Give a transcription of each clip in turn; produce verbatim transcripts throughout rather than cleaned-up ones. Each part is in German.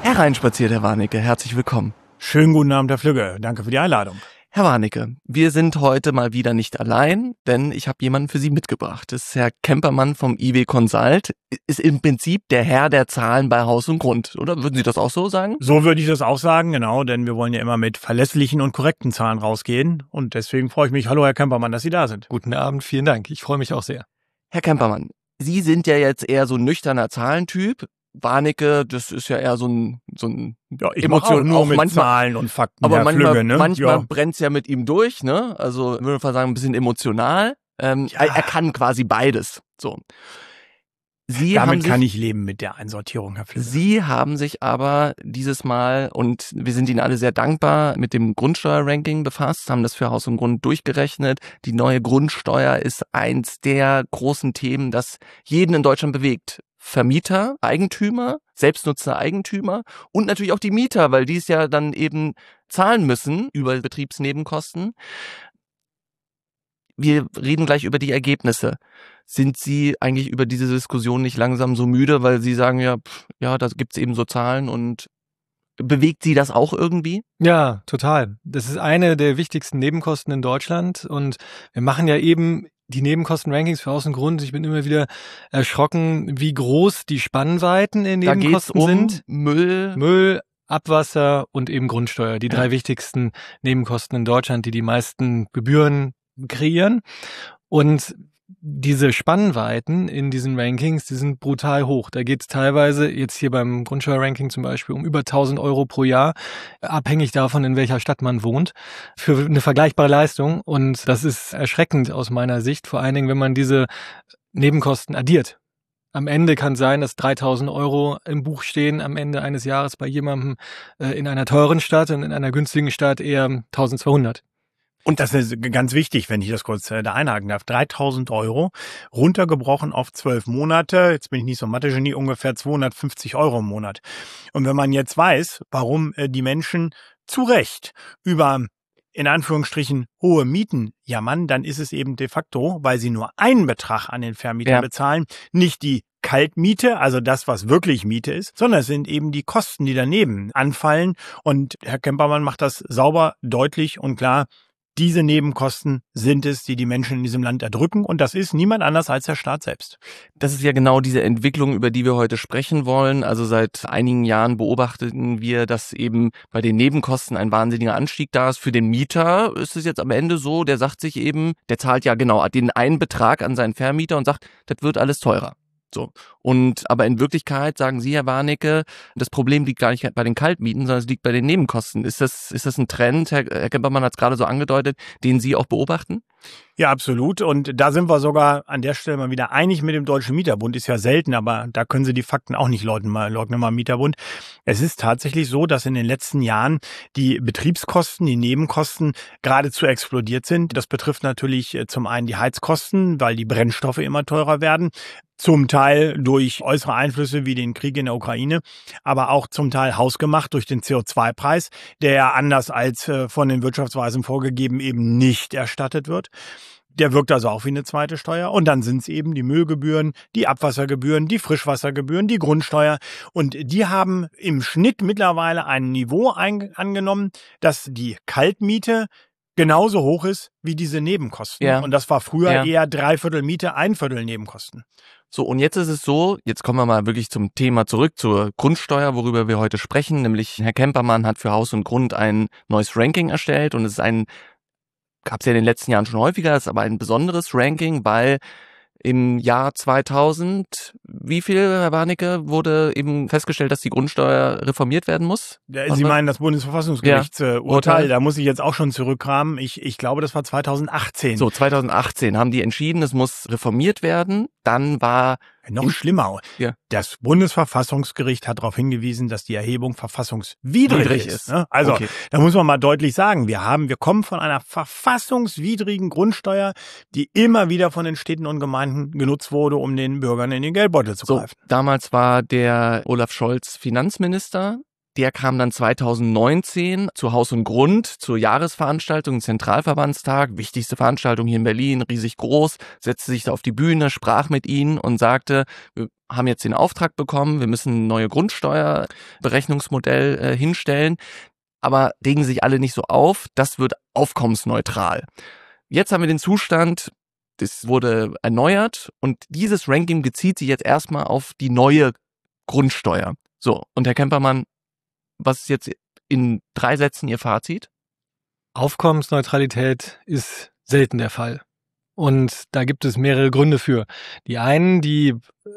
Hereinspaziert, Herr Warnecke, herzlich willkommen. Schönen guten Abend, Herr Flügge. Danke für die Einladung. Herr Warnecke, wir sind heute mal wieder nicht allein, denn ich habe jemanden für Sie mitgebracht. Das ist Herr Kempermann vom I W Consult, ist im Prinzip der Herr der Zahlen bei Haus und Grund, oder? Würden Sie das auch so sagen? So würde ich das auch sagen, genau, denn wir wollen ja immer mit verlässlichen und korrekten Zahlen rausgehen und deswegen freue ich mich. Hallo, Herr Kempermann, dass Sie da sind. Guten Abend, vielen Dank. Ich freue mich auch sehr. Herr Kempermann, Sie sind ja jetzt eher so ein nüchterner Zahlentyp. Warnecke, das ist ja eher so ein, so ein ja, ich Emotion, auch nur auch mit manchmal, Zahlen und Fakten. Aber Herr manchmal, Flügge, ne? manchmal ja. brennt's ja mit ihm durch, ne? Also würde ich mal sagen, ein bisschen emotional. Ähm, ja. er, er kann quasi beides. So. Sie Damit haben sich, kann ich leben mit der Einsortierung, Herr Flügge. Sie haben sich aber dieses Mal, und wir sind Ihnen alle sehr dankbar, mit dem Grundsteuerranking befasst, haben das für Haus und Grund durchgerechnet. Die neue Grundsteuer ist eins der großen Themen, das jeden in Deutschland bewegt. Vermieter, Eigentümer, selbstnutzende Eigentümer und natürlich auch die Mieter, weil die es ja dann eben zahlen müssen über Betriebsnebenkosten. Wir reden gleich über die Ergebnisse. Sind Sie eigentlich über diese Diskussion nicht langsam so müde, weil Sie sagen, ja, pff, ja, da gibt's eben so Zahlen und bewegt Sie das auch irgendwie? Ja, total. Das ist eine der wichtigsten Nebenkosten in Deutschland und wir machen ja eben die Nebenkosten-Rankings für Haus und Grund. Ich bin immer wieder erschrocken, wie groß die Spannweiten in Nebenkosten da geht's um sind. Müll, Müll, Abwasser und eben Grundsteuer. Die ja. drei wichtigsten Nebenkosten in Deutschland, die die meisten Gebühren kreieren. Und diese Spannweiten in diesen Rankings, die sind brutal hoch. Da geht es teilweise, jetzt hier beim Grundsteuerranking zum Beispiel, um über tausend Euro pro Jahr, abhängig davon, in welcher Stadt man wohnt, für eine vergleichbare Leistung. Und das ist erschreckend aus meiner Sicht, vor allen Dingen, wenn man diese Nebenkosten addiert. Am Ende kann sein, dass dreitausend Euro im Buch stehen, am Ende eines Jahres bei jemandem äh, in einer teuren Stadt und in einer günstigen Stadt eher eintausendzweihundert. Und das ist ganz wichtig, wenn ich das kurz äh, da einhaken darf. dreitausend Euro, runtergebrochen auf zwölf Monate. Jetzt bin ich nicht so Mathe-Genie, ungefähr zweihundertfünfzig Euro im Monat. Und wenn man jetzt weiß, warum äh, die Menschen zu Recht über, in Anführungsstrichen, hohe Mieten jammern, dann ist es eben de facto, weil sie nur einen Betrag an den Vermieter ja. bezahlen, nicht die Kaltmiete, also das, was wirklich Miete ist, sondern es sind eben die Kosten, die daneben anfallen. Und Herr Kempermann macht das sauber, deutlich und klar. Diese Nebenkosten sind es, die die Menschen in diesem Land erdrücken. Und das ist niemand anders als der Staat selbst. Das ist ja genau diese Entwicklung, über die wir heute sprechen wollen. Also seit einigen Jahren beobachteten wir, dass eben bei den Nebenkosten ein wahnsinniger Anstieg da ist. Für den Mieter ist es jetzt am Ende so, der sagt sich eben, der zahlt ja genau den einen Betrag an seinen Vermieter und sagt, das wird alles teurer. So. Und aber in Wirklichkeit sagen Sie, Herr Warnecke, das Problem liegt gar nicht bei den Kaltmieten, sondern es liegt bei den Nebenkosten. Ist das, ist das ein Trend, Herr, Herr Kempermann hat es gerade so angedeutet, den Sie auch beobachten? Ja, absolut. Und da sind wir sogar an der Stelle mal wieder einig mit dem Deutschen Mieterbund. Ist ja selten, aber da können Sie die Fakten auch nicht leugnen, mal, leugnen mal Mieterbund. Es ist tatsächlich so, dass in den letzten Jahren die Betriebskosten, die Nebenkosten geradezu explodiert sind. Das betrifft natürlich zum einen die Heizkosten, weil die Brennstoffe immer teurer werden. Zum Teil durch äußere Einflüsse wie den Krieg in der Ukraine, aber auch zum Teil hausgemacht durch den C O zwei Preis, der ja anders als äh, von den Wirtschaftsweisen vorgegeben eben nicht erstattet wird. Der wirkt also auch wie eine zweite Steuer. Und dann sind es eben die Müllgebühren, die Abwassergebühren, die Frischwassergebühren, die Grundsteuer. Und die haben im Schnitt mittlerweile ein Niveau ein- angenommen, dass die Kaltmiete genauso hoch ist wie diese Nebenkosten. Ja. Und das war früher Ja. eher Dreiviertel Miete, ein Viertel Nebenkosten. So, und jetzt ist es so, jetzt kommen wir mal wirklich zum Thema zurück, zur Grundsteuer, worüber wir heute sprechen, nämlich Herr Kempermann hat für Haus und Grund ein neues Ranking erstellt und es ist ein, gab es ja in den letzten Jahren schon häufiger, ist aber ein besonderes Ranking, weil im Jahr zweitausend, wie viel, Herr Warnecke, wurde eben festgestellt, dass die Grundsteuer reformiert werden muss? Ja, Sie meinen das Bundesverfassungsgerichtsurteil, Ja, Urteil. da muss ich jetzt auch schon zurückkramen. Ich, ich glaube, das war zweitausendachtzehn. So, zweitausendachtzehn haben die entschieden, es muss reformiert werden. Dann war Noch schlimmer. Ja. Das Bundesverfassungsgericht hat darauf hingewiesen, dass die Erhebung verfassungswidrig Widrig ist. ist. Ne? Also, Okay. da muss man mal deutlich sagen, wir haben, wir kommen von einer verfassungswidrigen Grundsteuer, die immer wieder von den Städten und Gemeinden genutzt wurde, um den Bürgern in den Geldbeutel zu So, greifen. damals war der Olaf Scholz Finanzminister. Der kam dann zweitausendneunzehn zu Haus und Grund, zur Jahresveranstaltung, Zentralverbandstag, wichtigste Veranstaltung hier in Berlin, riesig groß, setzte sich da auf die Bühne, sprach mit ihnen und sagte, wir haben jetzt den Auftrag bekommen, wir müssen ein neues Grundsteuerberechnungsmodell äh, hinstellen, aber regen sich alle nicht so auf, das wird aufkommensneutral. Jetzt haben wir den Zustand, das wurde erneuert und dieses Ranking bezieht sich jetzt erstmal auf die neue Grundsteuer. So, und Herr Kempermann, was ist jetzt in drei Sätzen Ihr Fazit? Aufkommensneutralität ist selten der Fall. Und da gibt es mehrere Gründe für. Die einen, die,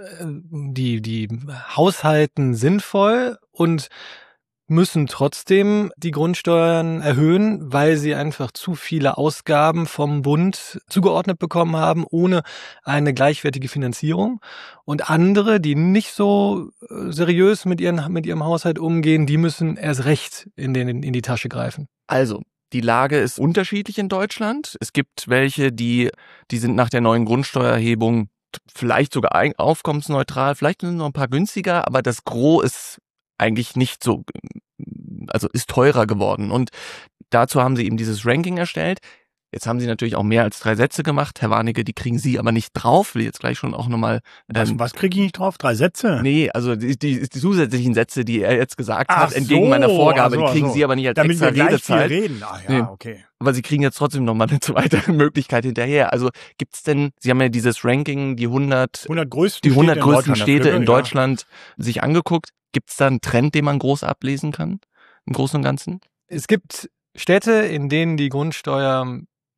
die, die haushalten sinnvoll und müssen trotzdem die Grundsteuern erhöhen, weil sie einfach zu viele Ausgaben vom Bund zugeordnet bekommen haben, ohne eine gleichwertige Finanzierung. Und andere, die nicht so seriös mit ihren, mit ihrem Haushalt umgehen, die müssen erst recht in, den, in die Tasche greifen. Also, die Lage ist unterschiedlich in Deutschland. Es gibt welche, die, die sind nach der neuen Grundsteuererhebung vielleicht sogar aufkommensneutral, vielleicht sind noch ein paar günstiger, aber das Gros ist eigentlich nicht so, also ist teurer geworden. Und dazu haben sie eben dieses Ranking erstellt. Jetzt haben sie natürlich auch mehr als drei Sätze gemacht. Herr Warnecke, die kriegen Sie aber nicht drauf. Will jetzt gleich schon auch nochmal... Ähm, was was kriege ich nicht drauf? Drei Sätze? Nee, also die, die, die zusätzlichen Sätze, die er jetzt gesagt Ach hat, entgegen so, meiner Vorgabe, also, die kriegen also. Sie aber nicht als Damit extra wir gleich Redezeit. Viel reden. Ach ja, Nee. okay. Aber Sie kriegen jetzt trotzdem nochmal eine zweite Möglichkeit hinterher. Also gibt's denn, Sie haben ja dieses Ranking, die hundert, hundert größten die hundert Städte in größten Deutschland Städte dafür, in ja. Deutschland sich angeguckt. Gibt's da einen Trend, den man groß ablesen kann? Im Großen und Ganzen? Es gibt Städte, in denen die Grundsteuer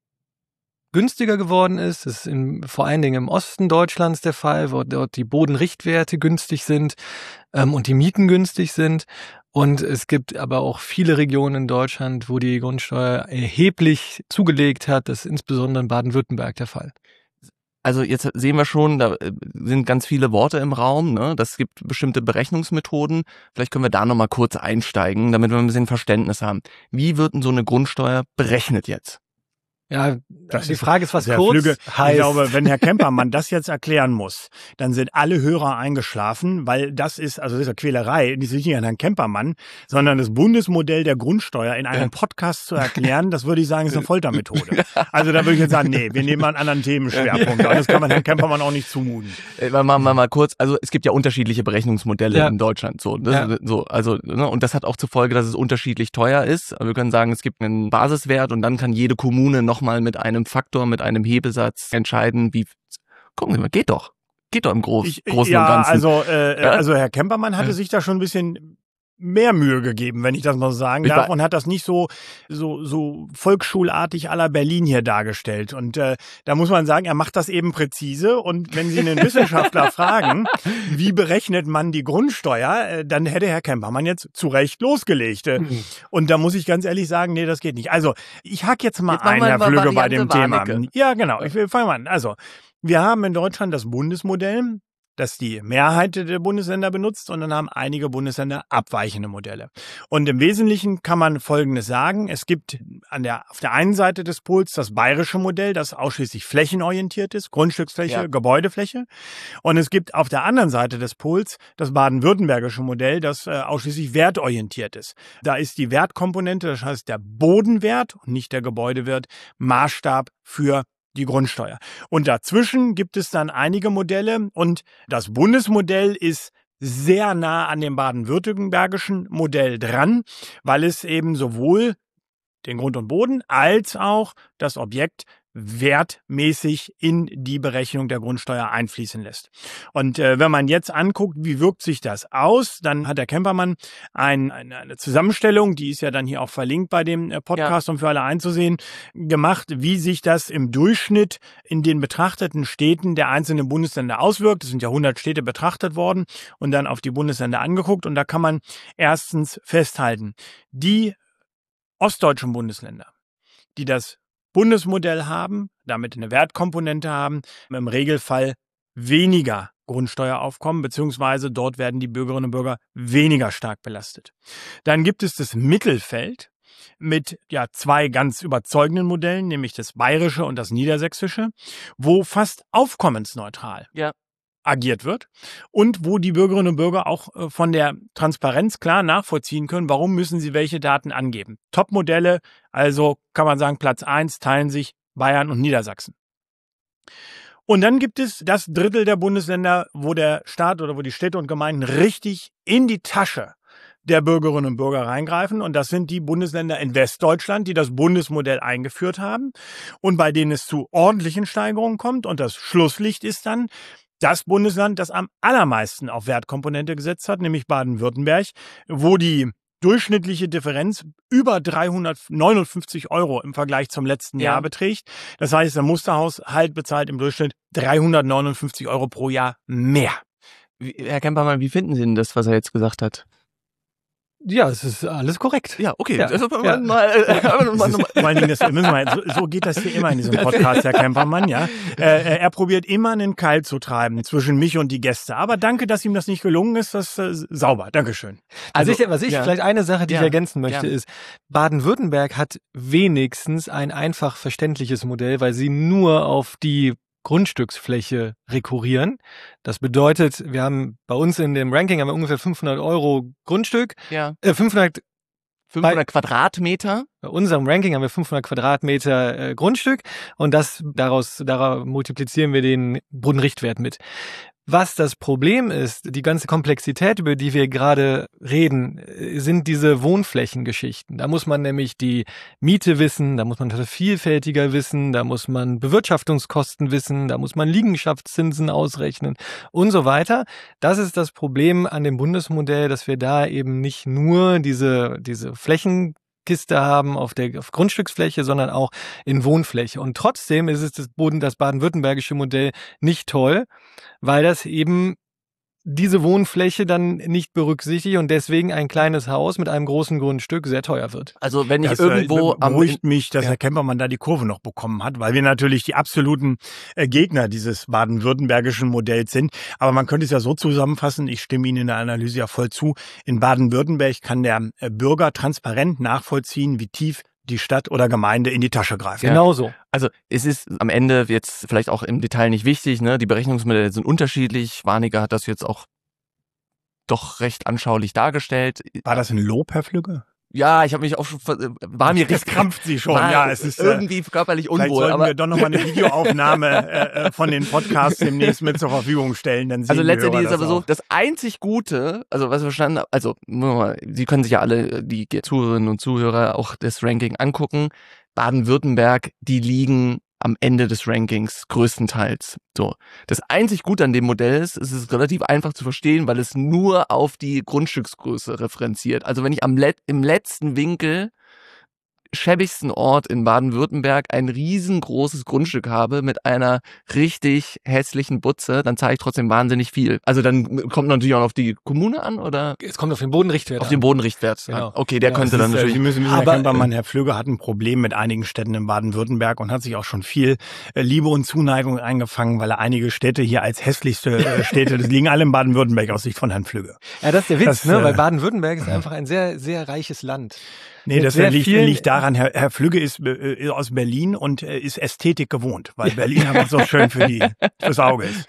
günstiger geworden ist. Das ist in, vor allen Dingen im Osten Deutschlands der Fall, wo dort die Bodenrichtwerte günstig sind ähm, und die Mieten günstig sind. Und es gibt aber auch viele Regionen in Deutschland, wo die Grundsteuer erheblich zugelegt hat. Das ist insbesondere in Baden-Württemberg der Fall. Also jetzt sehen wir schon, da sind ganz viele Worte im Raum, ne? Das gibt bestimmte Berechnungsmethoden. Vielleicht können wir da nochmal kurz einsteigen, damit wir ein bisschen Verständnis haben. Wie wird denn so eine Grundsteuer berechnet jetzt? Ja, Das die ist Frage ist, was sehr kurz flügge. heißt. Ich glaube, wenn Herr Kempermann das jetzt erklären muss, dann sind alle Hörer eingeschlafen, weil das ist, also das ist eine Quälerei, das ist nicht an Herrn Kempermann, sondern das Bundesmodell der Grundsteuer in einem Podcast zu erklären, das würde ich sagen, ist eine Foltermethode. Also da würde ich jetzt sagen, nee, wir nehmen mal einen anderen Themenschwerpunkt. Und das kann man Herrn Kempermann auch nicht zumuten. Machen wir mal, mal kurz, also es gibt ja unterschiedliche Berechnungsmodelle Ja. in Deutschland. So, das, Ja. so, also, ne? Und das hat auch zur Folge, dass es unterschiedlich teuer ist. Wir können sagen, es gibt einen Basiswert und dann kann jede Kommune nochmal mit einem Faktor, mit einem Hebesatz entscheiden, wie, gucken Sie mal, geht doch. Geht doch im Groß, Ich, Großen ja, und Ganzen. also, äh, Ja? also Herr Kempermann hatte Ja. sich da schon ein bisschen mehr Mühe gegeben, wenn ich das mal so sagen Ich darf, war- und hat das nicht so so so volksschulartig à la Berlin hier dargestellt. Und äh, da muss man sagen, er macht das eben präzise. Und wenn Sie einen Wissenschaftler fragen, wie berechnet man die Grundsteuer, äh, dann hätte Herr Kempermann jetzt zu Recht losgelegt. Äh, Und da muss ich ganz ehrlich sagen, nee, das geht nicht. Also ich hack jetzt mal Jetzt machen ein, wir Herr mal Flügge, bei Variante dem Thema. Warnecke. Ja, genau. Ich will fangen wir an. Also wir haben in Deutschland das Bundesmodell, das die Mehrheit der Bundesländer benutzt, und dann haben einige Bundesländer abweichende Modelle. Und im Wesentlichen kann man Folgendes sagen. Es gibt an der, auf der einen Seite des Pols das bayerische Modell, das ausschließlich flächenorientiert ist, Grundstücksfläche, Ja. Gebäudefläche. Und es gibt auf der anderen Seite des Pols das baden-württembergische Modell, das äh, ausschließlich wertorientiert ist. Da ist die Wertkomponente, das heißt der Bodenwert und nicht der Gebäudewert, Maßstab für die Grundsteuer. Und dazwischen gibt es dann einige Modelle, und das Bundesmodell ist sehr nah an dem baden-württembergischen Modell dran, weil es eben sowohl den Grund und Boden als auch das Objekt wertmäßig in die Berechnung der Grundsteuer einfließen lässt. Und äh, wenn man jetzt anguckt, wie wirkt sich das aus, dann hat der Kempermann ein, eine, eine Zusammenstellung, die ist ja dann hier auch verlinkt bei dem äh, Podcast, um für alle einzusehen, gemacht, wie sich das im Durchschnitt in den betrachteten Städten der einzelnen Bundesländer auswirkt. Es sind ja hundert Städte betrachtet worden und dann auf die Bundesländer angeguckt. Und da kann man erstens festhalten, die ostdeutschen Bundesländer, die das Bundesmodell haben, damit eine Wertkomponente haben, im Regelfall weniger Grundsteueraufkommen, beziehungsweise dort werden die Bürgerinnen und Bürger weniger stark belastet. Dann gibt es das Mittelfeld mit ja zwei ganz überzeugenden Modellen, nämlich das bayerische und das niedersächsische, wo fast aufkommensneutral Ja. agiert wird und wo die Bürgerinnen und Bürger auch von der Transparenz klar nachvollziehen können, warum müssen sie welche Daten angeben. Top-Modelle, also kann man sagen, Platz eins teilen sich Bayern und Niedersachsen. Und dann gibt es das Drittel der Bundesländer, wo der Staat oder wo die Städte und Gemeinden richtig in die Tasche der Bürgerinnen und Bürger reingreifen. Und das sind die Bundesländer in Westdeutschland, die das Bundesmodell eingeführt haben und bei denen es zu ordentlichen Steigerungen kommt. Und das Schlusslicht ist dann das Bundesland, das am allermeisten auf Wertkomponente gesetzt hat, nämlich Baden-Württemberg, wo die durchschnittliche Differenz über dreihundertneunundfünfzig Euro im Vergleich zum letzten ja. Jahr beträgt. Das heißt, der Musterhaushalt bezahlt im Durchschnitt dreihundertneunundfünfzig Euro pro Jahr mehr. Wie, Herr Kempermann, wie finden Sie denn das, was er jetzt gesagt hat? Ja, es ist alles korrekt. Ja, okay. Ja. Also, Ja. mal, äh, mal, mal, Ist, vor allen Dingen, das müssen wir, so, so geht das hier immer in diesem Podcast, Herr Kempermann, ja. Äh, er probiert immer einen Keil zu treiben zwischen mich und die Gäste. Aber danke, dass ihm das nicht gelungen ist. Das ist äh, sauber. Dankeschön. Also, also ich, was ich, ja. vielleicht eine Sache, die Ja. ich ergänzen möchte, Ja. ist, Baden-Württemberg hat wenigstens ein einfach verständliches Modell, weil sie nur auf die Grundstücksfläche rekurrieren. Das bedeutet, wir haben bei uns in dem Ranking haben wir ungefähr fünfhundert Euro Grundstück, ja. äh, fünfhundert fünfhundert Quadratmeter. Bei unserem Ranking haben wir fünfhundert Quadratmeter äh, Grundstück und das daraus, daraus multiplizieren wir den Bodenrichtwert mit. Was das Problem ist, die ganze Komplexität, über die wir gerade reden, sind diese Wohnflächengeschichten. Da muss man nämlich die Miete wissen, da muss man vielfältiger wissen, da muss man Bewirtschaftungskosten wissen, da muss man Liegenschaftszinsen ausrechnen und so weiter. Das ist das Problem an dem Bundesmodell, dass wir da eben nicht nur diese, diese Flächen Kiste haben auf der auf Grundstücksfläche, sondern auch in Wohnfläche. Und trotzdem ist es das, Boden, das baden-württembergische Modell nicht toll, weil das eben diese Wohnfläche dann nicht berücksichtigt und deswegen ein kleines Haus mit einem großen Grundstück sehr teuer wird. Also wenn ich das, irgendwo äh, am beruhigt mich, dass ja. Herr Kempermann da die Kurve noch bekommen hat, weil wir natürlich die absoluten äh, Gegner dieses baden-württembergischen Modells sind. Aber man könnte es ja so zusammenfassen, ich stimme Ihnen in der Analyse ja voll zu, in Baden-Württemberg kann der äh, Bürger transparent nachvollziehen, wie tief die Stadt oder Gemeinde in die Tasche greift. Genau so. Also es ist am Ende jetzt vielleicht auch im Detail nicht wichtig, ne? Die Berechnungsmodelle sind unterschiedlich. Warnecke hat das jetzt auch doch recht anschaulich dargestellt. War das ein Lob, Herr Flügge? Ja, ich habe mich auch schon, war mir Das richtig, krampft Sie schon, war ja. Es ist irgendwie körperlich Vielleicht unwohl. sollten Aber wir doch nochmal eine Videoaufnahme äh, von den Podcasts demnächst mit zur Verfügung stellen. Dann sehen also die letztendlich Hörer ist aber das so, auch. das einzig Gute, also was wir verstanden haben, also nur mal, Sie können sich ja alle, die Zuhörerinnen und Zuhörer, auch das Ranking angucken. Baden-Württemberg, die liegen am Ende des Rankings größtenteils. So. Das einzig Gute an dem Modell ist, es ist relativ einfach zu verstehen, weil es nur auf die Grundstücksgröße referenziert. Also wenn ich am Let- im letzten Winkel schäbigsten Ort in Baden-Württemberg ein riesengroßes Grundstück habe mit einer richtig hässlichen Butze, dann zahle ich trotzdem wahnsinnig viel. Also dann kommt natürlich auch noch auf die Kommune an, oder? Es kommt auf den Bodenrichtwert Auf an. den Bodenrichtwert. Genau. an. Okay, der Ja, könnte Das dann ist, äh, natürlich... Sie müssen wissen, Herr Aber, Kempermann, Herr Flügge hat ein Problem mit einigen Städten in Baden-Württemberg und hat sich auch schon viel äh, Liebe und Zuneigung eingefangen, weil er einige Städte hier als hässlichste äh, Städte, das liegen alle in Baden-Württemberg aus Sicht von Herrn Flügge. Ja, das ist der Witz, Das, ne? äh, Weil Baden-Württemberg ist einfach ein sehr, sehr reiches Land. Nee, Mit das sehr liegt, vielen- liegt daran, Herr, Herr Flügge ist äh, aus Berlin und äh, ist Ästhetik gewohnt, weil Berlin einfach so schön für die, fürs Auge ist.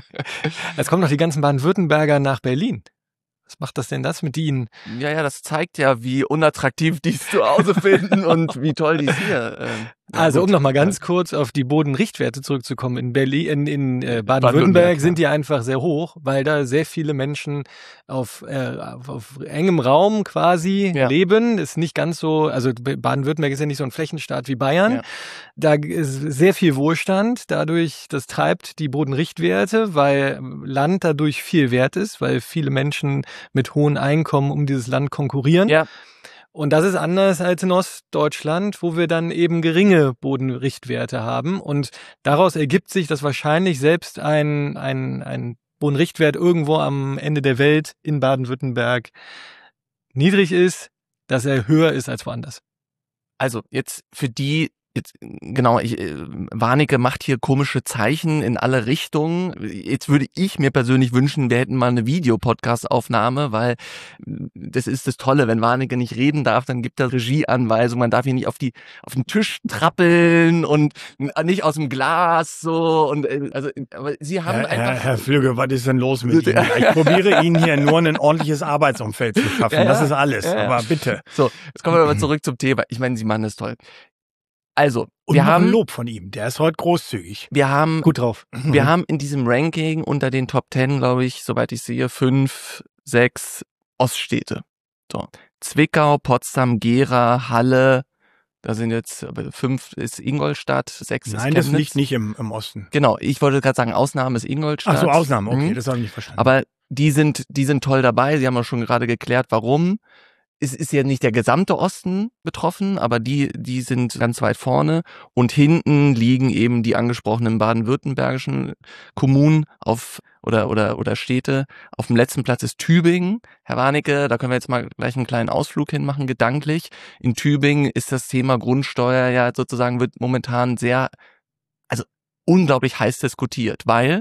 Jetzt kommen noch die ganzen Baden-Württemberger nach Berlin. Was macht das denn das mit ihnen? Ja, ja, das zeigt ja, wie unattraktiv die es zu Hause finden und wie toll die es hier. Ähm, ja, Also gut. um noch mal ganz kurz auf die Bodenrichtwerte zurückzukommen. In Berlin, in, in äh, Baden-Württemberg, Baden-Württemberg sind die einfach sehr hoch, weil da sehr viele Menschen auf, äh, auf, auf engem Raum quasi Ja. leben. Ist nicht ganz so, also Baden-Württemberg ist ja nicht so ein Flächenstaat wie Bayern. Ja. Da ist sehr viel Wohlstand. Dadurch, das treibt die Bodenrichtwerte, weil Land dadurch viel wert ist, weil viele Menschen mit hohen Einkommen um dieses Land konkurrieren. Ja, Und das ist anders als in Ostdeutschland, wo wir dann eben geringe Bodenrichtwerte haben. Und daraus ergibt sich, dass wahrscheinlich selbst ein, ein, ein Bodenrichtwert irgendwo am Ende der Welt in Baden-Württemberg niedrig ist, dass er höher ist als woanders. also jetzt für die, Jetzt, genau, ich, äh, Warnecke macht hier komische Zeichen in alle Richtungen. Jetzt würde ich mir persönlich wünschen, wir hätten mal eine Videopodcast-Aufnahme, weil das ist das Tolle, wenn Warnecke nicht reden darf, dann gibt er Regieanweisungen, man darf hier nicht auf die auf den Tisch trappeln und nicht aus dem Glas so und also aber Sie haben Herr, einfach... Herr, Herr Flügge, was ist denn los mit Ihnen? Ich probiere Ihnen hier nur ein ordentliches Arbeitsumfeld zu schaffen, ja, das ist alles, ja, ja. aber bitte. So, jetzt kommen wir mal zurück zum Thema. Ich meine, Sie machen das toll. Also, Und wir noch haben ein Lob von ihm, der ist heute großzügig. Wir haben Gut drauf. Wir haben in diesem Ranking unter den Top Ten, glaube ich, soweit ich sehe, fünf, sechs Oststädte. So. Zwickau, Potsdam, Gera, Halle, da sind jetzt fünf ist Ingolstadt, sechs ist Nein, Chemnitz. das liegt nicht im, im Osten. Genau, ich wollte gerade sagen, Ausnahme ist Ingolstadt. Ach so, Ausnahme, okay, Mhm. das habe ich nicht verstanden. Aber die sind, die sind toll dabei. Sie haben ja schon gerade geklärt, warum. Es ist ja nicht der gesamte Osten betroffen, aber die, die sind ganz weit vorne. Und hinten liegen eben die angesprochenen baden-württembergischen Kommunen auf oder oder oder Städte. Auf dem letzten Platz ist Tübingen. Herr Warnecke, da können wir jetzt mal gleich einen kleinen Ausflug hinmachen, gedanklich. In Tübingen ist das Thema Grundsteuer ja sozusagen, wird momentan sehr, also unglaublich heiß diskutiert, weil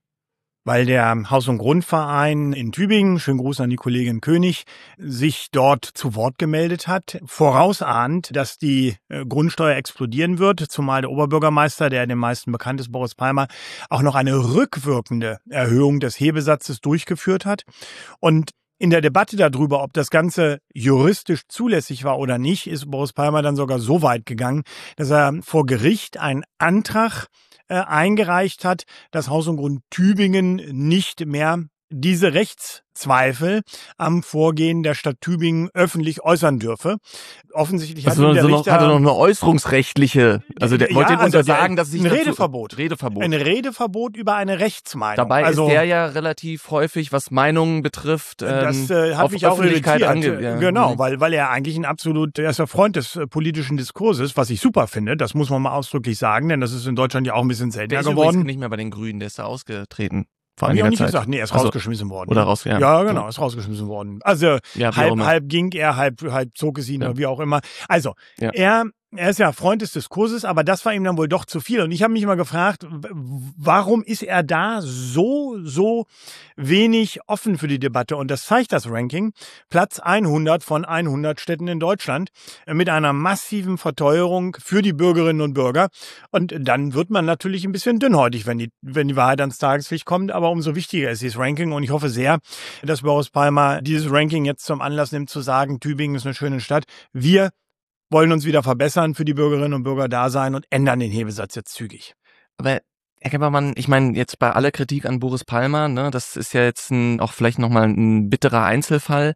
Weil der Haus- und Grundverein in Tübingen, schönen Gruß an die Kollegin König, sich dort zu Wort gemeldet hat, vorausahnt, dass die äh, Grundsteuer explodieren wird, zumal der Oberbürgermeister, der den meisten bekannt ist, Boris Palmer, auch noch eine rückwirkende Erhöhung des Hebesatzes durchgeführt hat. Und in der Debatte darüber, ob das Ganze juristisch zulässig war oder nicht, ist Boris Palmer dann sogar so weit gegangen, dass er vor Gericht einen Antrag äh, eingereicht hat, dass Haus und Grund Tübingen nicht mehr diese Rechtszweifel am Vorgehen der Stadt Tübingen öffentlich äußern dürfe. Offensichtlich hat also ihm der so noch, Richter hatte noch eine äußerungsrechtliche, also der Ja, wollte ihm also untersagen, der- dass sich ein dazu- Redeverbot. Redverbot. ein Redeverbot über eine Rechtsmeinung. Dabei also, ist der ja relativ häufig, was Meinungen betrifft, ähm, Das äh, hat auf mich auch Öffentlichkeit irritiert. ange... Ja. Genau, weil, weil er eigentlich ein absolut, er ist ja Freund des äh, politischen Diskurses, was ich super finde, das muss man mal ausdrücklich sagen, denn das ist in Deutschland ja auch ein bisschen Der seltener ist übrigens geworden. nicht mehr bei den Grünen, der ist da ausgetreten. Vor Hab ich auch einiger nicht Zeit. gesagt, nee, er ist Also, rausgeschmissen worden. Oder raus, ja. Ja, genau, ist rausgeschmissen worden. Also Ja, wie auch halb, immer. halb ging er, halb, halb zog es ihn Ja. oder wie auch immer. Also, Ja. er, er ist ja Freund des Diskurses, aber das war ihm dann wohl doch zu viel. Und ich habe mich immer gefragt, w- warum ist er da so, so wenig offen für die Debatte? Und das zeigt das Ranking. Platz hundert von hundert Städten in Deutschland äh, mit einer massiven Verteuerung für die Bürgerinnen und Bürger. Und dann wird man natürlich ein bisschen dünnhäutig, wenn die, wenn die Wahrheit ans Tageslicht kommt. Aber umso wichtiger ist dieses Ranking. Und ich hoffe sehr, dass Boris Palmer dieses Ranking jetzt zum Anlass nimmt, zu sagen, Tübingen ist eine schöne Stadt. Wir wollen uns wieder verbessern, für die Bürgerinnen und Bürger da sein und ändern den Hebesatz jetzt zügig. Aber Herr Kempermann, ich meine, jetzt bei aller Kritik an Boris Palmer, ne, das ist ja jetzt ein, auch vielleicht nochmal ein bitterer Einzelfall.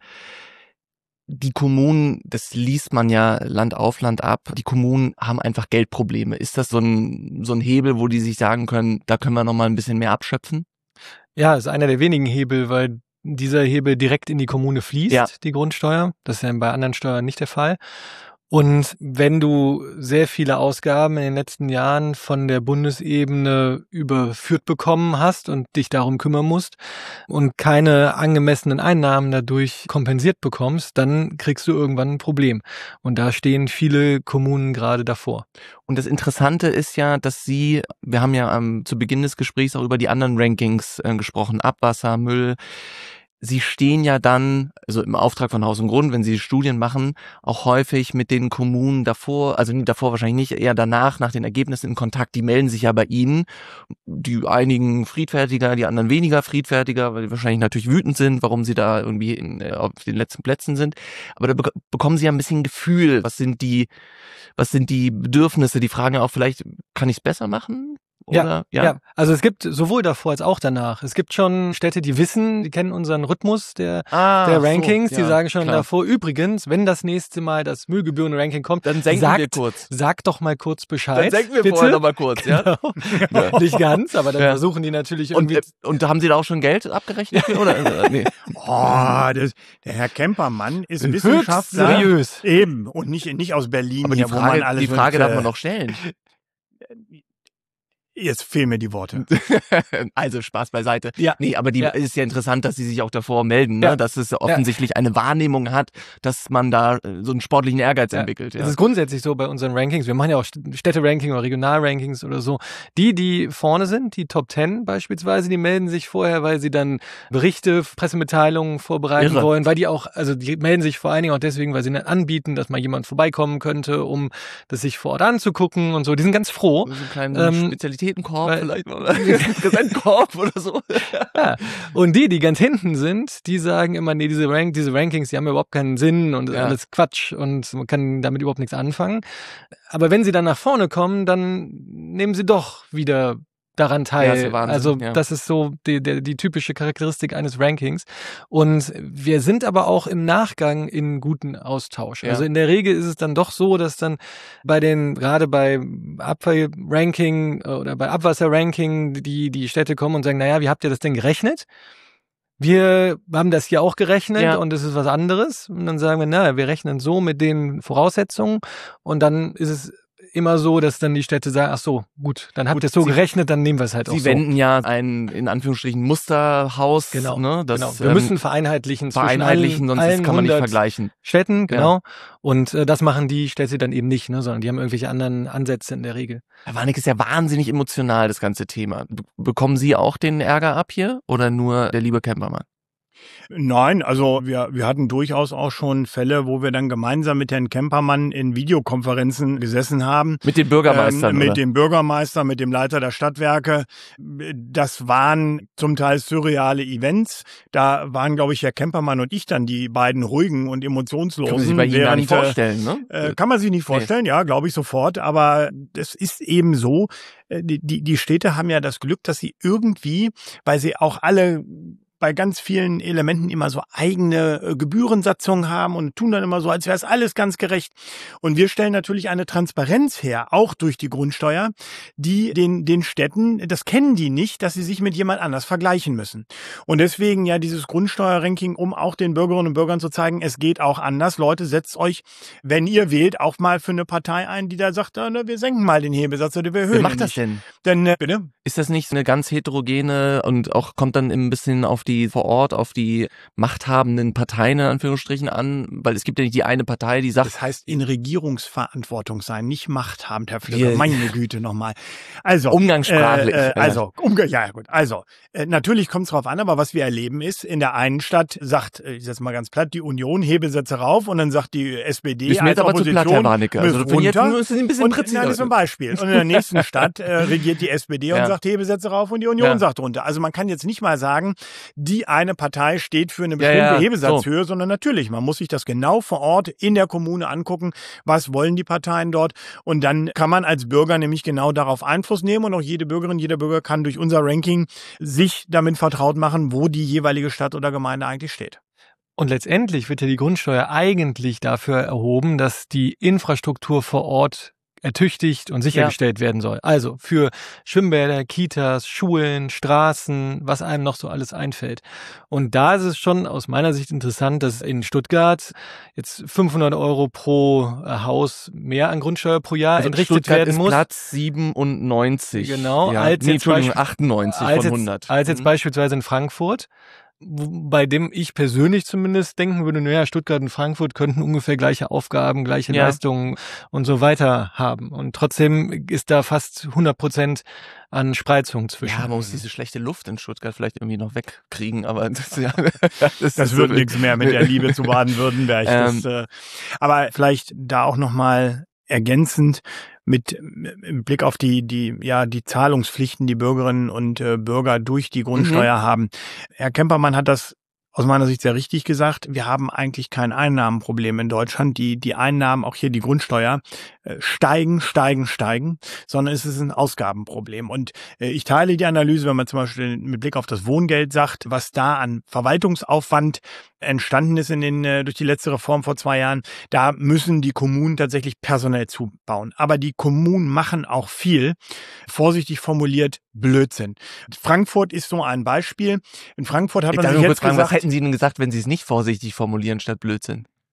Die Kommunen, das liest man ja Land auf Land ab, die Kommunen haben einfach Geldprobleme. Ist das so ein, so ein Hebel, wo die sich sagen können, da können wir nochmal ein bisschen mehr abschöpfen? Ja, ist einer der wenigen Hebel, weil dieser Hebel direkt in die Kommune fließt, Ja. die Grundsteuer. Das ist ja bei anderen Steuern nicht der Fall. Und wenn du sehr viele Ausgaben in den letzten Jahren von der Bundesebene überführt bekommen hast und dich darum kümmern musst und keine angemessenen Einnahmen dadurch kompensiert bekommst, dann kriegst du irgendwann ein Problem. Und da stehen viele Kommunen gerade davor. Und das Interessante ist ja, dass Sie, wir haben ja ähm, zu Beginn des Gesprächs auch über die anderen Rankings äh, gesprochen, Abwasser, Müll. Sie stehen ja dann, also im Auftrag von Haus und Grund, wenn Sie Studien machen, auch häufig mit den Kommunen davor, also nie davor wahrscheinlich nicht, eher danach, nach den Ergebnissen in Kontakt. Die melden sich ja bei Ihnen, die einigen friedfertiger, die anderen weniger friedfertiger, weil die wahrscheinlich natürlich wütend sind, warum Sie da irgendwie in, äh, auf den letzten Plätzen sind. Aber da be- bekommen Sie ja ein bisschen Gefühl, was sind die, was sind die Bedürfnisse? Die fragen ja auch vielleicht, kann ich es besser machen? Oder, Ja, ja, also es gibt sowohl davor als auch danach. Es gibt schon Städte, die wissen, die kennen unseren Rhythmus der, Ah, der so, Rankings, die ja, sagen schon klar. davor, übrigens, wenn das nächste Mal das Müllgebühren-Ranking kommt, Dann senken sagt, wir kurz. Sag doch mal kurz Bescheid. Dann senken wir bitte. vorher noch mal kurz, ja? Genau. Nicht ganz, aber dann Ja. versuchen die natürlich Und, irgendwie... äh, und haben Sie da auch schon Geld abgerechnet? Für, oder? Äh, nee. Oh, das, der Herr Kempermann ist höchst Wissenschaftler. seriös. Eben. Und nicht, nicht aus Berlin, Aber die hier, wo Frage, man alles die Frage mit, darf man äh, noch stellen. Jetzt fehlen mir die Worte. Also Spaß beiseite. Ja. Nee, aber die Ja. ist ja interessant, dass sie sich auch davor melden, ne? Ja. Dass es offensichtlich eine Wahrnehmung hat, dass man da äh, so einen sportlichen Ehrgeiz Ja. entwickelt. Ja. Es ist grundsätzlich so bei unseren Rankings, wir machen ja auch St- Städte-Ranking oder Regional-Rankings oder so. Die, die vorne sind, die Top Ten beispielsweise, die melden sich vorher, weil sie dann Berichte, Pressemitteilungen vorbereiten Irre. wollen, weil die auch, also die melden sich vor allen Dingen auch deswegen, weil sie dann anbieten, dass mal jemand vorbeikommen könnte, um das sich vor Ort anzugucken und so. Die sind ganz froh. So einen kleinen Ähm, Spezialitätenkorb weil- vielleicht mal, oder? Präsentkorb oder so. Ja. Und die, die ganz hinten sind, die sagen immer, nee, diese, Rank, diese Rankings, die haben ja überhaupt keinen Sinn und das ist Ja. alles Quatsch und man kann damit überhaupt nichts anfangen. Aber wenn sie dann nach vorne kommen, dann nehmen sie doch wieder daran Ja, teil. ist ja Wahnsinn, Also ja. das ist so die, die, die typische Charakteristik eines Rankings. Und wir sind aber auch im Nachgang in guten Austausch. Ja. Also in der Regel ist es dann doch so, dass dann bei den, gerade bei Abfallranking oder bei Abwasserranking, die, die Städte kommen und sagen, naja, wie habt ihr das denn gerechnet? Wir haben das hier auch gerechnet Ja. und es ist was anderes. Und dann sagen wir, na, wir rechnen so mit den Voraussetzungen und dann ist es immer so, dass dann die Städte sagen, ach so, gut, dann habt Gut, ihr es so sie- gerechnet, dann nehmen wir es halt auch Sie so. wenden ja ein, in Anführungsstrichen, Musterhaus. Genau, Ne? Das, genau. Wir ähm, müssen vereinheitlichen zwischen vereinheitlichen, allen, sonst allen kann man nicht hundert vergleichen. Städten, genau. Und äh, das machen die Städte dann eben nicht, ne, sondern die haben irgendwelche anderen Ansätze in der Regel. Herr Warnecke, ist ja wahnsinnig emotional, das ganze Thema. Be- Bekommen Sie auch den Ärger ab hier oder nur der liebe Campermann? Nein, also wir, wir hatten durchaus auch schon Fälle, wo wir dann gemeinsam mit Herrn Kempermann in Videokonferenzen gesessen haben. Mit den Bürgermeistern, Ähm, mit oder? dem Bürgermeister, mit dem Leiter der Stadtwerke. Das waren zum Teil surreale Events. Da waren, glaube ich, Herr Kempermann und ich dann die beiden ruhigen und emotionslosen. Kann man sich bei Ihnen gar nicht während, äh, vorstellen, ne? Äh, kann man sich nicht vorstellen, ja, glaube ich sofort. Aber das ist eben so. äh, Die, die, die Städte haben ja das Glück, dass sie irgendwie, weil sie auch alle bei ganz vielen Elementen immer so eigene äh, Gebührensatzungen haben und tun dann immer so, als wäre es alles ganz gerecht. Und wir stellen natürlich eine Transparenz her, auch durch die Grundsteuer, die den, den Städten, das kennen die nicht, dass sie sich mit jemand anders vergleichen müssen. Und deswegen ja dieses Grundsteuerranking, um auch den Bürgerinnen und Bürgern zu zeigen, es geht auch anders. Leute, setzt euch, wenn ihr wählt, auch mal für eine Partei ein, die da sagt, ah, ne, wir senken mal den Hebesatz oder wir erhöhen Wer macht ihn das nicht. denn? Denn, äh, bitte? Ist das nicht eine ganz heterogene und auch kommt dann ein bisschen auf die vor Ort, auf die machthabenden Parteien in Anführungsstrichen an? Weil es gibt ja nicht die eine Partei, die sagt, Das heißt, in Regierungsverantwortung sein, nicht machthabend, Herr Flöcker. Wir- Meine Güte nochmal. Also, Umgangssprachlich. Äh, äh, Ja. also, umge ja gut. Also, äh, natürlich kommt es drauf an, aber was wir erleben ist, in der einen Stadt sagt, äh, ich sag's mal ganz platt, die Union Hebesätze rauf und dann sagt die S P D ist mir als jetzt aber zu Opposition platt, Herr Warnecke. Also, müssen wenn jetzt runter. müssen Sie ein bisschen Und präziser. nein, das ist ein Beispiel. Und in der nächsten Stadt äh, regiert die S P D Ja. und sagt Hebesätze rauf und die Union Ja. sagt runter. Also man kann jetzt nicht mal sagen, die eine Partei steht für eine Ja, bestimmte ja, Hebesatzhöhe, sondern natürlich, man muss sich das genau vor Ort in der Kommune angucken, was wollen die Parteien dort und dann kann man als Bürger nämlich genau darauf Einfluss nehmen und auch jede Bürgerin, jeder Bürger kann durch unser Ranking sich damit vertraut machen, wo die jeweilige Stadt oder Gemeinde eigentlich steht. Und letztendlich wird ja die Grundsteuer eigentlich dafür erhoben, dass die Infrastruktur vor Ort ertüchtigt und sichergestellt werden soll. Also für Schwimmbäder, Kitas, Schulen, Straßen, was einem noch so alles einfällt. Und da ist es schon aus meiner Sicht interessant, dass in Stuttgart jetzt fünfhundert Euro pro äh, Haus mehr an Grundsteuer pro Jahr Also entrichtet Stuttgart werden ist muss. Platz siebenundneunzig. Genau, Ja. als nee, jetzt Entschuldigung, Beispiel- achtundneunzig als von jetzt, hundert. Als jetzt Mhm. beispielsweise in Frankfurt, wo- bei dem ich persönlich zumindest denken würde, naja, Stuttgart und Frankfurt könnten ungefähr gleiche Aufgaben, gleiche Ja. Leistungen und so weiter haben. Und trotzdem ist da fast hundert Prozent an Spreizung zwischen. Ja, man muss diese schlechte Luft in Stuttgart vielleicht irgendwie noch wegkriegen, aber das, ja, Das ist wird so- nichts mehr mit der Liebe zu Baden-Württemberg. Ähm. Das, äh, aber vielleicht da auch nochmal ergänzend mit im Blick auf die die ja die Zahlungspflichten, die Bürgerinnen und äh, Bürger durch die Grundsteuer Mhm. haben. Herr Kempermann hat das aus meiner Sicht sehr richtig gesagt. Wir haben eigentlich kein Einnahmenproblem in Deutschland. Die die Einnahmen, auch hier die Grundsteuer, äh, steigen, steigen, steigen, sondern es ist ein Ausgabenproblem. Und äh, ich teile die Analyse, wenn man zum Beispiel mit Blick auf das Wohngeld sagt, was da an Verwaltungsaufwand entstanden ist in den äh, durch die letzte Reform vor zwei Jahren, da müssen die Kommunen tatsächlich personell zubauen. Aber die Kommunen machen auch viel, vorsichtig formuliert, Blödsinn. Frankfurt ist so ein Beispiel. In Frankfurt hat Ich man darf sich nur jetzt kurz fragen, was gesagt, hätten Sie denn gesagt, wenn Sie es nicht vorsichtig formulieren statt Blödsinn?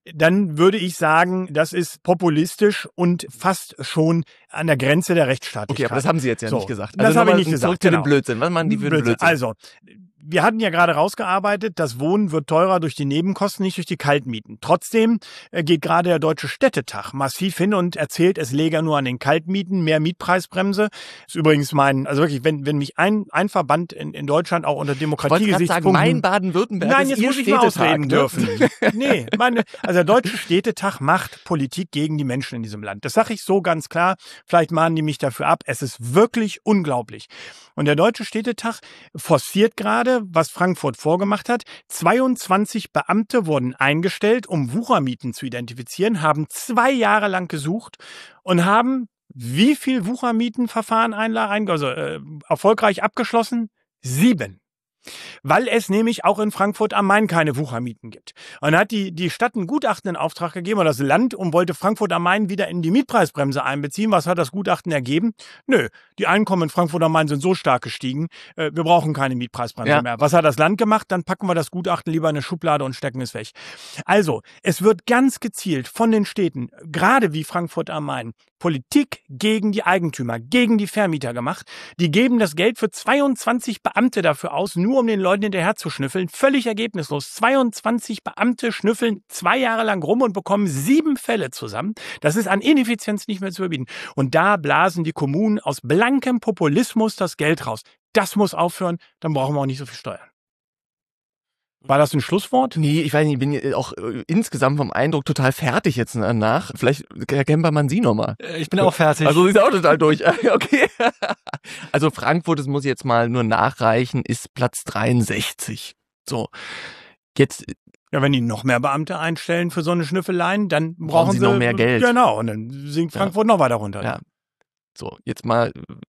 dann würde ich sagen, das ist populistisch und fast schon an der Grenze der Rechtsstaatlichkeit. Okay, aber das haben Sie jetzt ja so, nicht gesagt. Das also habe ich nicht zurück gesagt. Zurück zu genau. dem Blödsinn. Was machen die für einen Blödsinn? Also, wir hatten ja gerade rausgearbeitet, das Wohnen wird teurer durch die Nebenkosten, nicht durch die Kaltmieten. Trotzdem geht gerade der Deutsche Städtetag massiv hin und erzählt, es läge nur an den Kaltmieten, mehr Mietpreisbremse. Das ist übrigens mein, also wirklich, wenn, wenn mich ein, ein Verband in, in Deutschland auch unter Demokratiegesichtspunkten... mein Baden-Württemberg Nein, ist jetzt Ihr muss ich mal Städtetag, ausreden ne? dürfen. Nee, meine, also der Deutsche Städtetag macht Politik gegen die Menschen in diesem Land. Das sage ich so ganz klar. Vielleicht mahnen die mich dafür ab. Es ist wirklich unglaublich. Und der Deutsche Städtetag forciert gerade, was Frankfurt vorgemacht hat. zweiundzwanzig Beamte wurden eingestellt, um Wuchermieten zu identifizieren, haben zwei Jahre lang gesucht und haben wie viel Wuchermietenverfahren einla- also, äh, erfolgreich abgeschlossen? Sieben. Weil es nämlich auch in Frankfurt am Main keine Wuchermieten gibt. Und dann hat die, die Stadt ein Gutachten in Auftrag gegeben, oder das Land, und wollte Frankfurt am Main wieder in die Mietpreisbremse einbeziehen. Was hat das Gutachten ergeben? Nö, die Einkommen in Frankfurt am Main sind so stark gestiegen, äh, wir brauchen keine Mietpreisbremse Ja. mehr. Was hat das Land gemacht? Dann packen wir das Gutachten lieber in eine Schublade und stecken es weg. Also, es wird ganz gezielt von den Städten, gerade wie Frankfurt am Main, Politik gegen die Eigentümer, gegen die Vermieter gemacht. Die geben das Geld für zweiundzwanzig Beamte dafür aus, nur um den Leuten hinterher zu schnüffeln. Völlig ergebnislos. zweiundzwanzig Beamte schnüffeln zwei Jahre lang rum und bekommen sieben Fälle zusammen. Das ist an Ineffizienz nicht mehr zu überbieten. Und da blasen die Kommunen aus blankem Populismus das Geld raus. Das muss aufhören, dann brauchen wir auch nicht so viel Steuern. War das ein Schlusswort? Nee, ich weiß nicht, ich bin auch äh, insgesamt vom Eindruck total fertig jetzt danach. Vielleicht, Herr Kempermann, Sie nochmal. Ich bin auch fertig. Also Sie sind auch total durch. Okay. Also Frankfurt, das muss ich jetzt mal nur nachreichen, ist Platz dreiundsechzig. So, jetzt... Ja, wenn die noch mehr Beamte einstellen für so eine Schnüffeleien, dann brauchen, brauchen sie sie noch mehr Geld. Genau, und dann sinkt Frankfurt ja. noch weiter runter. Ja. So, jetzt mal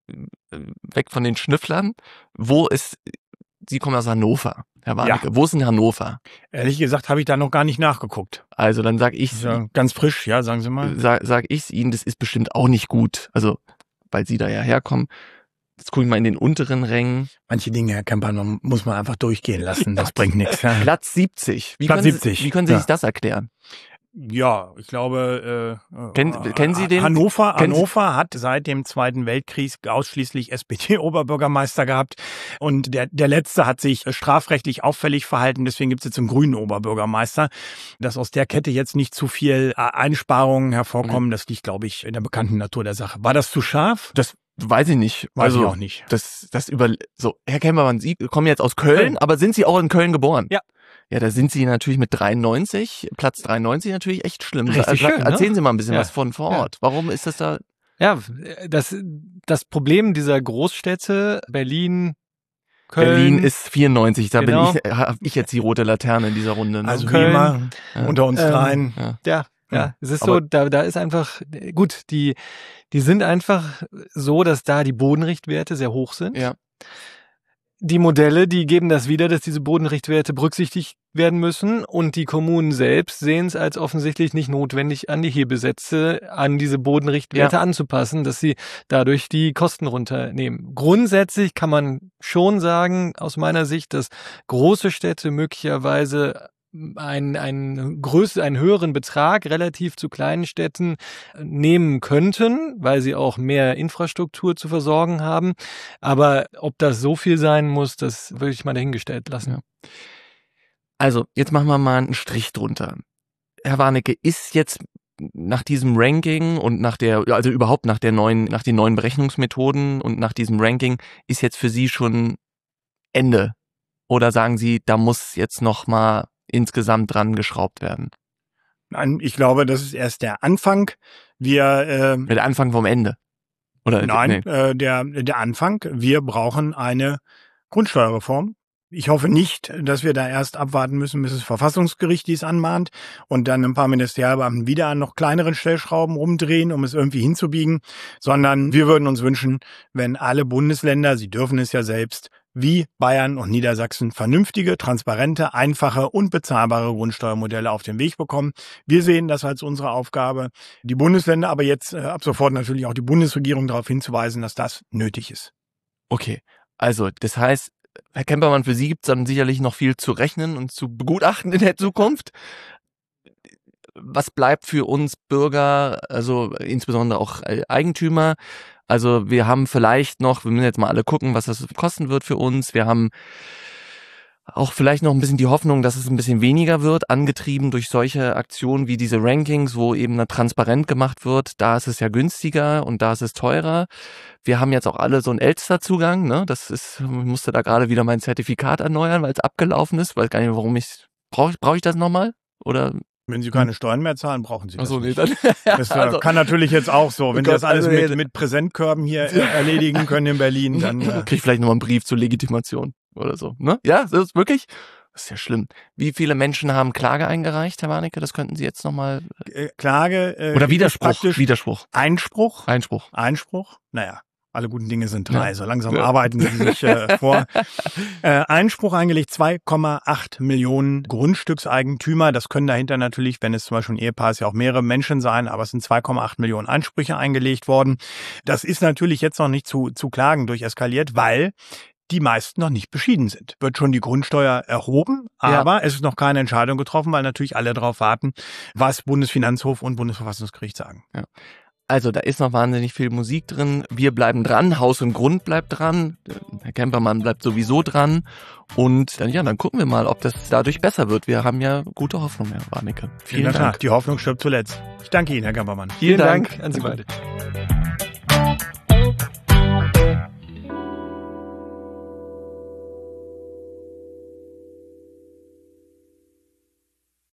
weg von den Schnüfflern. Wo ist... Sie kommen aus Hannover, Herr Warnecke. Ja. Wo ist in Hannover? Ehrlich gesagt habe ich da noch gar nicht nachgeguckt. Also dann sag ich ja, ganz frisch, ja, sagen Sie mal. Sag, sag ich Ihnen, das ist bestimmt auch nicht gut. Also, weil Sie da ja herkommen. Jetzt gucke ich mal in den unteren Rängen. Manche Dinge, Herr Kempermann, muss man einfach durchgehen lassen. Das bringt nichts. Ja. Platz siebzig. Wie Platz können siebzig. Sie, wie können Sie ja. sich das erklären? Ja, ich glaube, äh, kennen, äh, kennen Sie den? Hannover, Hannover hat seit dem Zweiten Weltkrieg ausschließlich S P D-Oberbürgermeister gehabt und der, der letzte hat sich strafrechtlich auffällig verhalten, deswegen gibt es jetzt einen grünen Oberbürgermeister. Dass aus der Kette jetzt nicht zu viel Einsparungen hervorkommen, mhm. das liegt, glaube ich, in der bekannten Natur der Sache. War das zu scharf? Das weiß ich nicht. Weiß also, ich auch nicht. Das, das über, so, Herr Kempermann, Sie kommen jetzt aus Köln, Köln, aber sind Sie auch in Köln geboren? Ja. Ja, da sind Sie natürlich mit dreiundneunzig, Platz dreiundneunzig natürlich echt schlimm. Richtig also, schön, erzählen ne? Sie mal ein bisschen ja. was von vor Ort. Ja. Warum ist das da? Ja, das, das Problem dieser Großstädte, Berlin, Köln. Berlin ist vierundneunzig, da genau. bin ich, habe ich jetzt die rote Laterne in dieser Runde. Ne? Also Köln, wie immer, ja. unter uns ähm, dreien. Ja, ja. ja. es ist Aber so, da, da ist einfach, gut, die, die sind einfach so, dass da die Bodenrichtwerte sehr hoch sind. Ja. Die Modelle, die geben das wieder, dass diese Bodenrichtwerte berücksichtigt werden müssen und die Kommunen selbst sehen es als offensichtlich nicht notwendig, an die Hebelsätze, an diese Bodenrichtwerte ja. anzupassen, dass sie dadurch die Kosten runternehmen. Grundsätzlich kann man schon sagen, aus meiner Sicht, dass große Städte möglicherweise einen, einen, größeren, einen höheren Betrag relativ zu kleinen Städten nehmen könnten, weil sie auch mehr Infrastruktur zu versorgen haben. Aber ob das so viel sein muss, das würde ich mal dahingestellt lassen. Ja. Also, jetzt machen wir mal einen Strich drunter. Herr Warnecke, ist jetzt nach diesem Ranking und nach der, also überhaupt nach der neuen, nach den neuen Berechnungsmethoden und nach diesem Ranking, ist jetzt für Sie schon Ende? Oder sagen Sie, da muss jetzt noch mal insgesamt dran geschraubt werden? Nein, ich glaube, das ist erst der Anfang. Wir äh, der Anfang vom Ende. Oder nein, nee. äh, der der Anfang. Wir brauchen eine Grundsteuerreform. Ich hoffe nicht, dass wir da erst abwarten müssen, bis das Verfassungsgericht dies anmahnt und dann ein paar Ministerialbeamten wieder an noch kleineren Stellschrauben rumdrehen, um es irgendwie hinzubiegen, sondern wir würden uns wünschen, wenn alle Bundesländer, sie dürfen es ja selbst, wie Bayern und Niedersachsen vernünftige, transparente, einfache und bezahlbare Grundsteuermodelle auf den Weg bekommen. Wir sehen das als unsere Aufgabe, die Bundesländer, aber jetzt äh, ab sofort natürlich auch die Bundesregierung darauf hinzuweisen, dass das nötig ist. Okay, also das heißt, Herr Kempermann, für Sie gibt es dann sicherlich noch viel zu rechnen und zu begutachten in der Zukunft. was bleibt für uns Bürger, also insbesondere auch Eigentümer? Also wir haben vielleicht noch, wir müssen jetzt mal alle gucken, was das kosten wird für uns. Wir haben auch vielleicht noch ein bisschen die Hoffnung, dass es ein bisschen weniger wird, angetrieben durch solche Aktionen wie diese Rankings, wo eben transparent gemacht wird. Da ist es ja günstiger und da ist es teurer. Wir haben jetzt auch alle so einen Elster-Zugang, ne? Das ist, ich musste da gerade wieder mein Zertifikat erneuern, weil es abgelaufen ist. Weiß gar nicht, warum ich, brauche brauche ich das nochmal? Oder? Wenn Sie keine Steuern mehr zahlen, brauchen Sie das Ach so, nicht. Nee, dann, das also, kann natürlich jetzt auch so. Wenn Sie das alles mit, mit Präsentkörben hier erledigen können in Berlin, dann... Äh Krieg ich vielleicht nochmal einen Brief zur Legitimation oder so. Ne? Ja, das ist wirklich... Das ist ja schlimm. Wie viele Menschen haben Klage eingereicht, Herr Warnecke? Das könnten Sie jetzt nochmal... Äh, Klage... Äh, oder Widerspruch. Widerspruch. Einspruch. Einspruch. Einspruch. Naja. Alle guten Dinge sind drei. Ja. So langsam ja. arbeiten sie sich äh, vor. Äh, Einspruch eingelegt, zwei Komma acht Millionen Grundstückseigentümer. Das können dahinter natürlich, wenn es zum Beispiel ein Ehepaar ist, ja auch mehrere Menschen sein, aber es sind zwei Komma acht Millionen Einsprüche eingelegt worden. Das ist natürlich jetzt noch nicht zu, zu Klagen durcheskaliert, weil die meisten noch nicht beschieden sind. Wird schon die Grundsteuer erhoben, aber ja. es ist noch keine Entscheidung getroffen, weil natürlich alle darauf warten, was Bundesfinanzhof und Bundesverfassungsgericht sagen. Ja. Also da ist noch wahnsinnig viel Musik drin. Wir bleiben dran, Haus und Grund bleibt dran, Herr Kempermann bleibt sowieso dran und dann, ja, dann gucken wir mal, ob das dadurch besser wird. Wir haben ja gute Hoffnung, Herr Warnecke. Vielen Dank. Die Hoffnung stirbt zuletzt. Ich danke Ihnen, Herr Kempermann. Vielen, Vielen Dank. Dank an Sie beide.